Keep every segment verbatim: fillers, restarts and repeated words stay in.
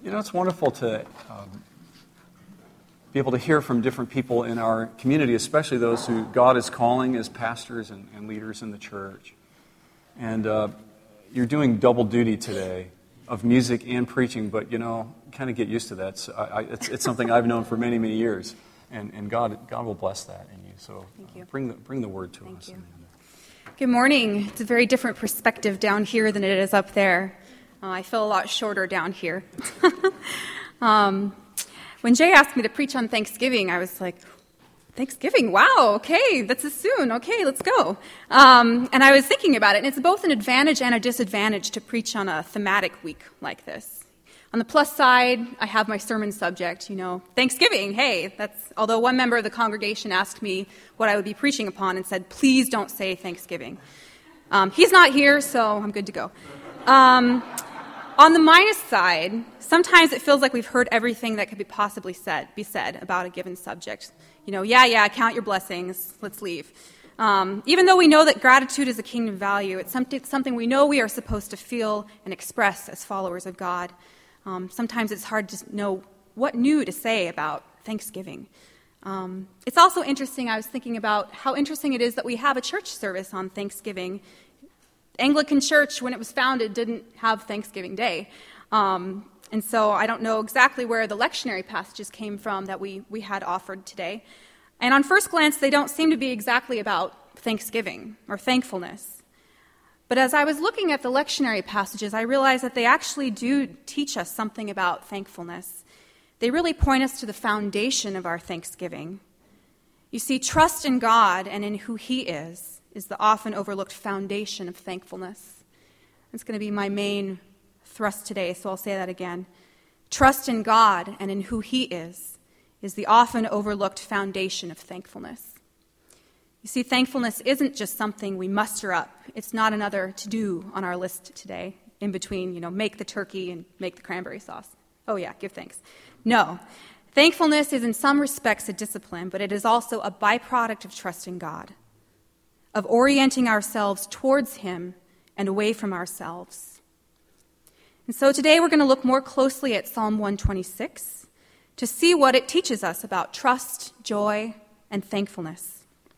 You know, it's wonderful to um, be able to hear from different people in our community, especially those who God is calling as pastors and, and leaders in the church. And uh, you're doing double duty today of music and preaching, but, you know, kind of get used to that. So I, I, it's, it's something I've known for many, many years, and, and God God will bless that in you. So Thank you. Uh, bring, the, bring the word to Thank us. You. Good morning. It's a very different perspective down here than it is up there. Uh, I feel a lot shorter down here. um, when Jay asked me to preach on Thanksgiving, I was like, Thanksgiving? Wow, okay, that's as soon. Okay, let's go. Um, and I was thinking about it, and it's both an advantage and a disadvantage to preach on a thematic week like this. On the plus side, I have my sermon subject, you know, Thanksgiving. Hey, that's, although one member of the congregation asked me what I would be preaching upon and said, please don't say Thanksgiving. Um, he's not here, so I'm good to go. Um, on the minus side, sometimes it feels like we've heard everything that could be possibly said, be said about a given subject. You know, yeah, yeah, count your blessings, let's leave. Um, even though we know that gratitude is a kingdom value, it's something, something we know we are supposed to feel and express as followers of God. Um, sometimes it's hard to know what new to say about Thanksgiving. Um, it's also interesting, I was thinking about how interesting it is that we have a church service on Thanksgiving. Anglican Church, when it was founded, didn't have Thanksgiving Day. Um, and so I don't know exactly where the lectionary passages came from that we, we had offered today. And on first glance, they don't seem to be exactly about Thanksgiving or thankfulness. But as I was looking at the lectionary passages, I realized that they actually do teach us something about thankfulness. They really point us to the foundation of our thanksgiving. You see, trust in God and in who He is is the often overlooked foundation of thankfulness. It's going to be my main thrust today, so I'll say that again. Trust in God and in who He is is the often overlooked foundation of thankfulness. You see, thankfulness isn't just something we muster up. It's not another to-do on our list today, in between, you know, make the turkey and make the cranberry sauce. Oh yeah, give thanks. No. Thankfulness is in some respects a discipline, but it is also a byproduct of trusting God, of orienting ourselves towards Him and away from ourselves. And so today we're going to look more closely at Psalm one twenty-six to see what it teaches us about trust, joy, and thankfulness.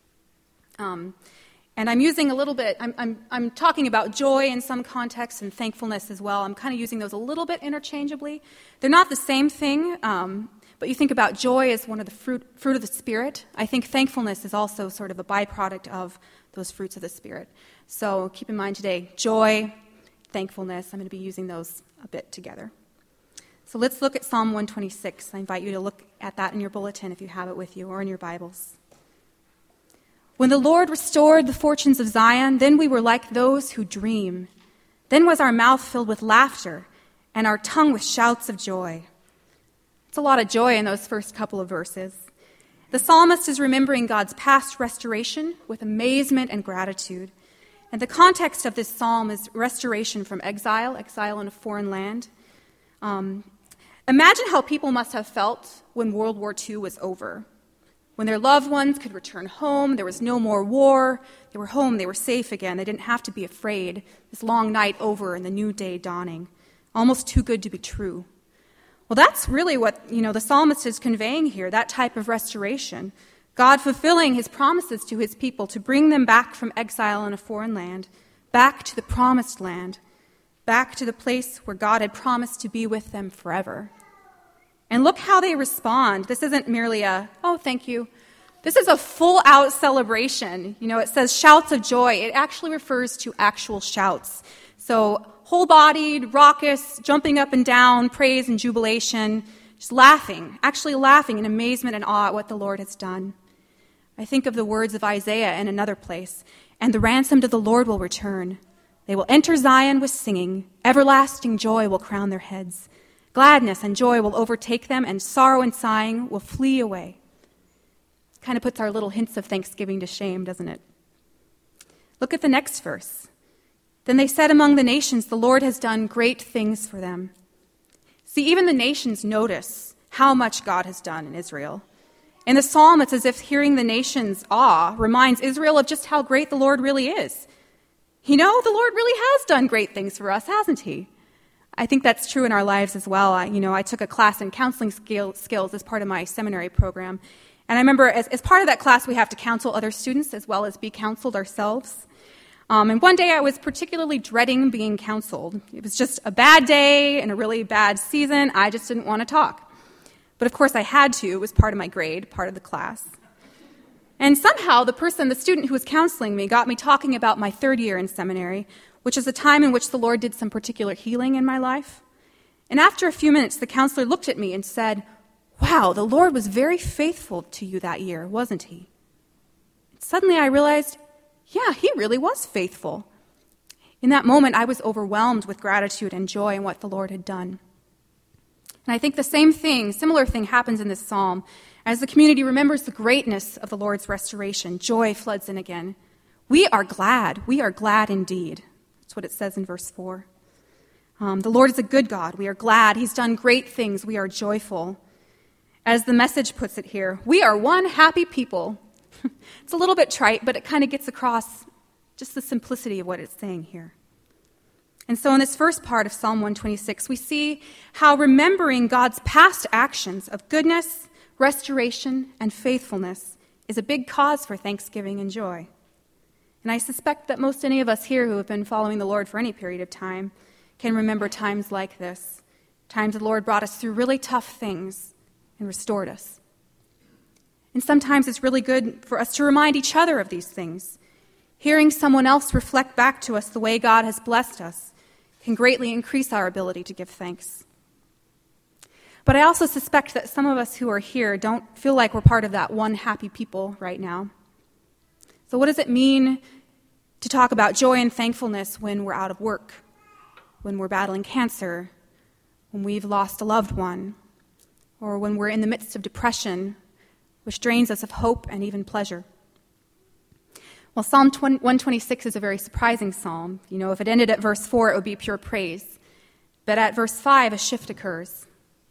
Um, and I'm using a little bit, I'm, I'm, I'm talking about joy in some contexts and thankfulness as well. I'm kind of using those a little bit interchangeably. They're not the same thing, um, but you think about joy as one of the fruit, fruit of the Spirit. I think thankfulness is also sort of a byproduct of those fruits of the Spirit. So keep in mind today, joy, thankfulness, I'm going to be using those a bit together. So let's look at Psalm one twenty-six. I invite you to look at that in your bulletin if you have it with you or in your Bibles. When the Lord restored the fortunes of Zion, then we were like those who dream. Then was our mouth filled with laughter and our tongue with shouts of joy. It's a lot of joy in those first couple of verses. The psalmist is remembering God's past restoration with amazement and gratitude. And the context of this psalm is restoration from exile, exile in a foreign land. Um, imagine how people must have felt when World War Two was over. When their loved ones could return home, there was no more war, they were home, they were safe again, they didn't have to be afraid, this long night over and the new day dawning, almost too good to be true. Well, that's really what, you know, the psalmist is conveying here, that type of restoration, God fulfilling His promises to His people to bring them back from exile in a foreign land, back to the promised land, back to the place where God had promised to be with them forever. And look how they respond. This isn't merely a, oh, thank you. This is a full-out celebration. You know, it says shouts of joy. It actually refers to actual shouts. So whole-bodied, raucous, jumping up and down, praise and jubilation, just laughing, actually laughing in amazement and awe at what the Lord has done. I think of the words of Isaiah in another place, and the ransomed of the Lord will return. They will enter Zion with singing. Everlasting joy will crown their heads. Gladness and joy will overtake them, and sorrow and sighing will flee away. It kind of puts our little hints of Thanksgiving to shame, doesn't it? Look at the next verse. Then they said among the nations, the Lord has done great things for them. See, even the nations notice how much God has done in Israel. In the psalm, it's as if hearing the nations' awe reminds Israel of just how great the Lord really is. You know, the Lord really has done great things for us, hasn't He? I think that's true in our lives as well. I, you know, I took a class in counseling skill, skills as part of my seminary program. And I remember as, as part of that class, we have to counsel other students as well as be counseled ourselves. Um, and one day I was particularly dreading being counseled. It was just a bad day and a really bad season. I just didn't want to talk. But of course I had to. It was part of my grade, part of the class. And somehow the person, the student who was counseling me, got me talking about my third year in seminary, which is a time in which the Lord did some particular healing in my life. And after a few minutes, the counselor looked at me and said, "Wow, the Lord was very faithful to you that year, wasn't he?" And suddenly I realized, yeah, he really was faithful. In that moment, I was overwhelmed with gratitude and joy in what the Lord had done. And I think the same thing, similar thing happens in this psalm. As the community remembers the greatness of the Lord's restoration, joy floods in again. We are glad. We are glad indeed. That's what it says in verse four. Um, the Lord is a good God. We are glad. He's done great things. We are joyful. As the Message puts it here, we are one happy people. It's a little bit trite, but it kind of gets across just the simplicity of what it's saying here. And so in this first part of Psalm one twenty-six, we see how remembering God's past actions of goodness, restoration, and faithfulness is a big cause for thanksgiving and joy. And I suspect that most any of us here who have been following the Lord for any period of time can remember times like this, times the Lord brought us through really tough things and restored us. And sometimes it's really good for us to remind each other of these things. Hearing someone else reflect back to us the way God has blessed us can greatly increase our ability to give thanks. But I also suspect that some of us who are here don't feel like we're part of that one happy people right now. So what does it mean to talk about joy and thankfulness when we're out of work, when we're battling cancer, when we've lost a loved one, or when we're in the midst of depression, which drains us of hope and even pleasure? Well, Psalm one twenty-six is a very surprising psalm. You know, if it ended at verse four, it would be pure praise. But at verse five, a shift occurs.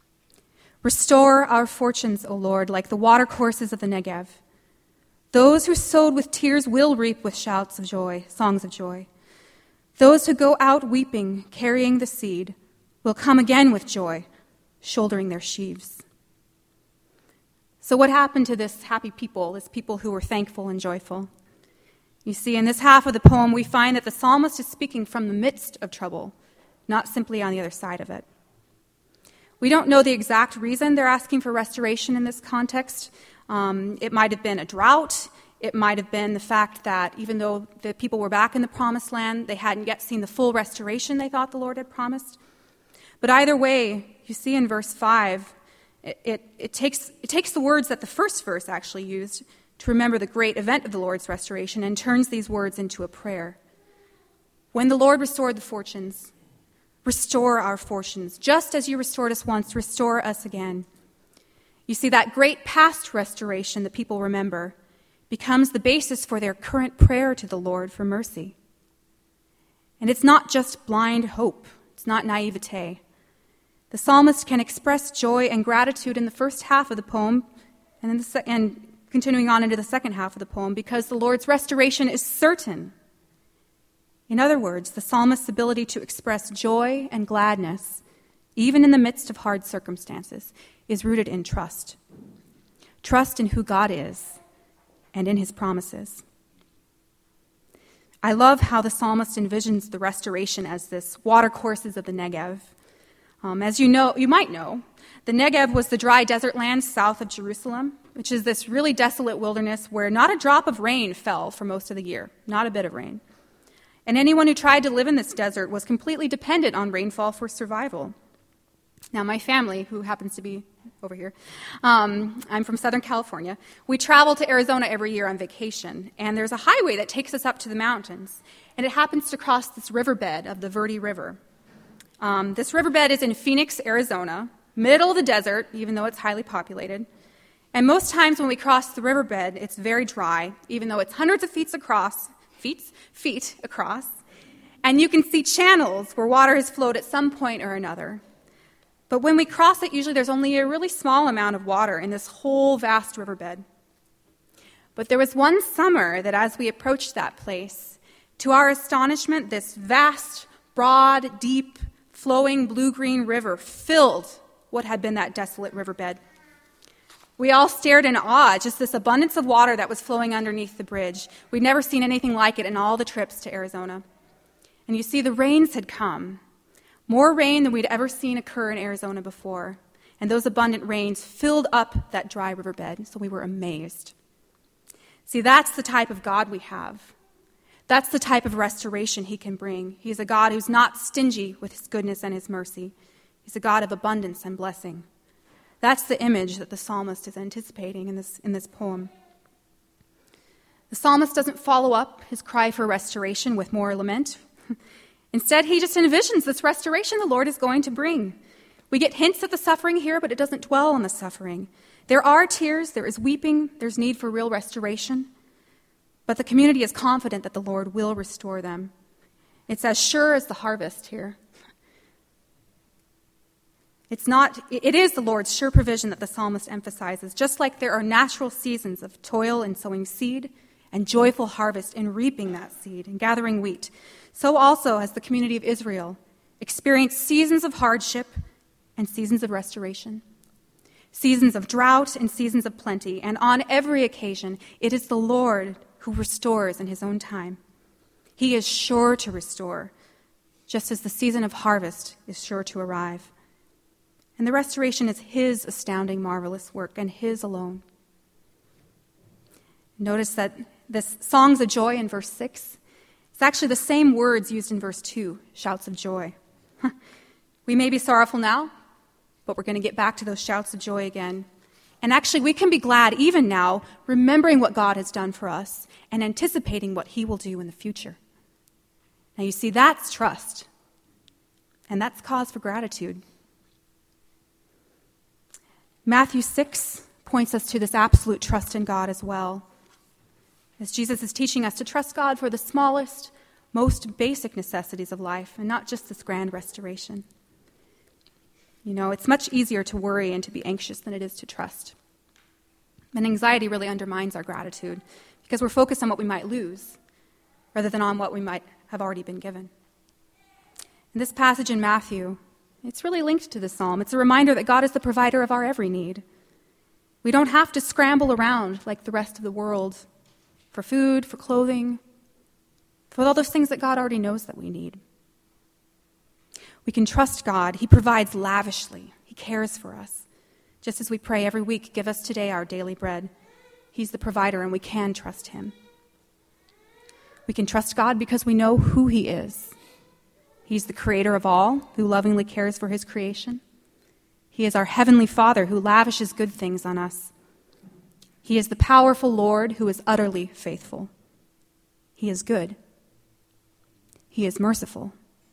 Restore our fortunes, O Lord, like the watercourses of the Negev. Those who sowed with tears will reap with shouts of joy, songs of joy. Those who go out weeping, carrying the seed, will come again with joy, shouldering their sheaves. So what happened to this happy people, this people who were thankful and joyful? You see, in this half of the poem, we find that the psalmist is speaking from the midst of trouble, not simply on the other side of it. We don't know the exact reason they're asking for restoration in this context. Um, it might have been a drought. It might have been the fact that even though the people were back in the promised land, they hadn't yet seen the full restoration they thought the Lord had promised. But either way, you see in verse five, it, it, it, takes, it takes the words that the first verse actually used to remember the great event of the Lord's restoration and turns these words into a prayer. When the Lord restored the fortunes, restore our fortunes. Just as you restored us once, restore us again. You see, that great past restoration that people remember becomes the basis for their current prayer to the Lord for mercy. And it's not just blind hope. It's not naivete. The psalmist can express joy and gratitude in the first half of the poem and, in the se- and continuing on into the second half of the poem because the Lord's restoration is certain. In other words, the psalmist's ability to express joy and gladness, even in the midst of hard circumstances, is rooted in trust. Trust in who God is and in his promises. I love how the psalmist envisions the restoration as this watercourses of the Negev. Um, as you know, you might know, the Negev was the dry desert land south of Jerusalem, which is this really desolate wilderness where not a drop of rain fell for most of the year, not a bit of rain. And anyone who tried to live in this desert was completely dependent on rainfall for survival. Now, my family, who happens to be over here, um, I'm from Southern California. We travel to Arizona every year on vacation, and there's a highway that takes us up to the mountains, and it happens to cross this riverbed of the Verde River. Um, this riverbed is in Phoenix, Arizona, middle of the desert, even though it's highly populated. And most times when we cross the riverbed, it's very dry, even though it's hundreds of feet across, feet, feet across, and you can see channels where water has flowed at some point or another. But when we cross it, usually there's only a really small amount of water in this whole vast riverbed. But there was one summer that as we approached that place, to our astonishment, this vast, broad, deep, flowing blue-green river filled what had been that desolate riverbed. We all stared in awe at just this abundance of water that was flowing underneath the bridge. We'd never seen anything like it in all the trips to Arizona. And you see, the rains had come. More rain than we'd ever seen occur in Arizona before. And those abundant rains filled up that dry riverbed, so we were amazed. See, that's the type of God we have. That's the type of restoration he can bring. He's a God who's not stingy with his goodness and his mercy. He's a God of abundance and blessing. That's the image that the psalmist is anticipating in this, in this poem. The psalmist doesn't follow up his cry for restoration with more lament. Instead, he just envisions this restoration the Lord is going to bring. We get hints at the suffering here, but it doesn't dwell on the suffering. There are tears, there is weeping, there's need for real restoration. But the community is confident that the Lord will restore them. It's as sure as the harvest here. It's not, it is the Lord's sure provision that the psalmist emphasizes. Just like there are natural seasons of toil in sowing seed and joyful harvest in reaping that seed and gathering wheat, so also has the community of Israel experienced seasons of hardship and seasons of restoration, seasons of drought and seasons of plenty. And on every occasion, it is the Lord who restores in his own time. He is sure to restore, just as the season of harvest is sure to arrive. And the restoration is his astounding, marvelous work, and his alone. Notice that this songs of joy in verse six, it's actually the same words used in verse two, shouts of joy. We may be sorrowful now, but we're going to get back to those shouts of joy again. And actually, we can be glad even now, remembering what God has done for us and anticipating what he will do in the future. Now, you see, that's trust, and that's cause for gratitude. Matthew six points us to this absolute trust in God as well, as Jesus is teaching us to trust God for the smallest, most basic necessities of life, and not just this grand restoration. You know, it's much easier to worry and to be anxious than it is to trust. And anxiety really undermines our gratitude because we're focused on what we might lose rather than on what we might have already been given. In this passage in Matthew, it's really linked to this psalm. It's a reminder that God is the provider of our every need. We don't have to scramble around like the rest of the world for food, for clothing, for all those things that God already knows that we need. We can trust God. He provides lavishly. He cares for us. Just as we pray every week, give us today our daily bread. He's the provider, and we can trust him. We can trust God because we know who he is. He's the creator of all, who lovingly cares for his creation. He is our heavenly Father who lavishes good things on us. He is the powerful Lord who is utterly faithful. He is good. He is merciful.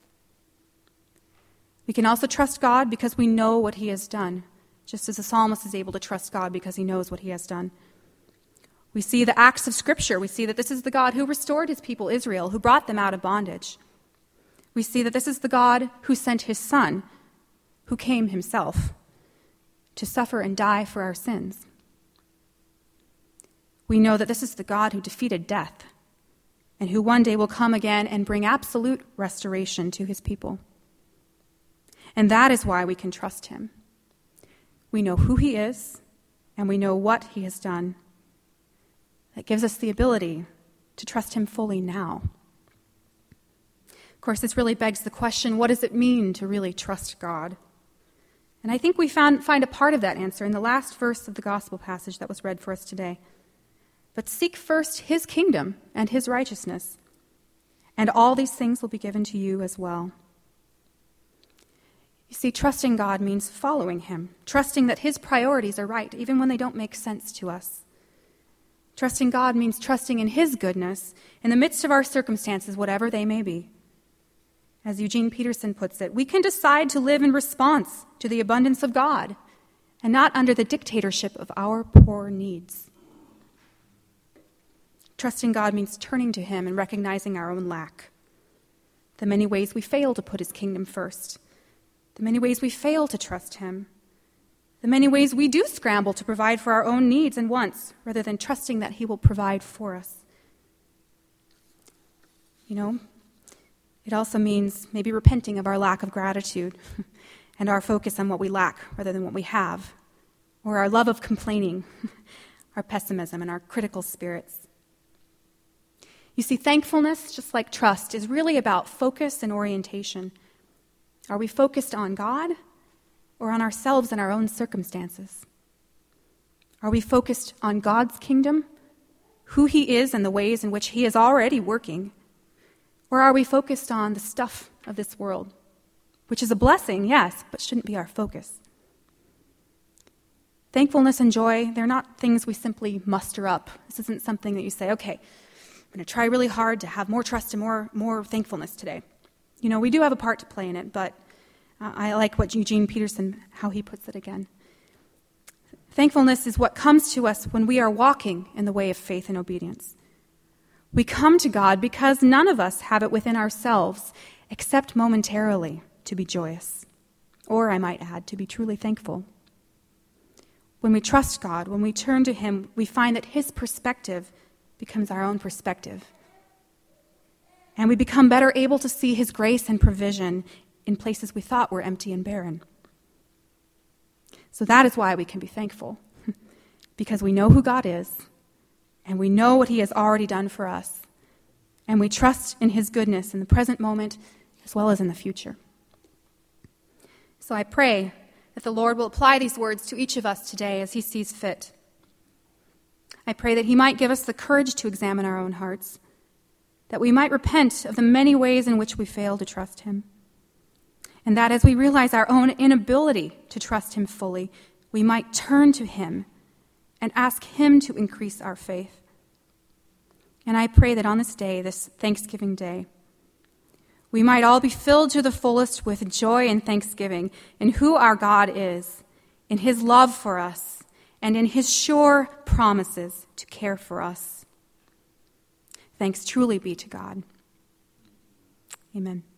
We can also trust God because we know what he has done, just as the psalmist is able to trust God because he knows what he has done. We see the acts of Scripture. We see that this is the God who restored his people Israel, who brought them out of bondage. We see that this is the God who sent his Son, who came himself to suffer and die for our sins. We know that this is the God who defeated death and who one day will come again and bring absolute restoration to his people. And that is why we can trust him. We know who he is, and we know what he has done. That gives us the ability to trust him fully now. Of course, this really begs the question, what does it mean to really trust God? And I think we found, find a part of that answer in the last verse of the gospel passage that was read for us today. But seek first his kingdom and his righteousness, and all these things will be given to you as well. You see, trusting God means following him, trusting that his priorities are right, even when they don't make sense to us. Trusting God means trusting in his goodness in the midst of our circumstances, whatever they may be. As Eugene Peterson puts it, we can decide to live in response to the abundance of God and not under the dictatorship of our poor needs. Trusting God means turning to him and recognizing our own lack, the many ways we fail to put his kingdom first, the many ways we fail to trust him, the many ways we do scramble to provide for our own needs and wants rather than trusting that he will provide for us. You know, It also means maybe repenting of our lack of gratitude and our focus on what we lack rather than what we have, or our love of complaining, our pessimism, and our critical spirits. You see, thankfulness, just like trust, is really about focus and orientation. Are we focused on God or on ourselves and our own circumstances? Are we focused on God's kingdom, who He is and the ways in which He is already working? Or are we focused on the stuff of this world, which is a blessing, yes, but shouldn't be our focus? Thankfulness and joy, they're not things we simply muster up. This isn't something that you say, okay, I'm going to try really hard to have more trust and more, more thankfulness today. You know, we do have a part to play in it, but uh, I like what Eugene Peterson, how he puts it again. Thankfulness is what comes to us when we are walking in the way of faith and obedience. We come to God because none of us have it within ourselves, except momentarily, to be joyous, or I might add, to be truly thankful. When we trust God, when we turn to Him, we find that His perspective becomes our own perspective. And we become better able to see His grace and provision in places we thought were empty and barren. So that is why we can be thankful, because we know who God is, and we know what He has already done for us, and we trust in His goodness in the present moment as well as in the future. So I pray that the Lord will apply these words to each of us today as He sees fit. I pray that He might give us the courage to examine our own hearts, that we might repent of the many ways in which we fail to trust Him, and that as we realize our own inability to trust Him fully, we might turn to Him and ask Him to increase our faith. And I pray that on this day, this Thanksgiving Day, we might all be filled to the fullest with joy and thanksgiving in who our God is, in His love for us, and in His sure promises to care for us. Thanks truly be to God. Amen.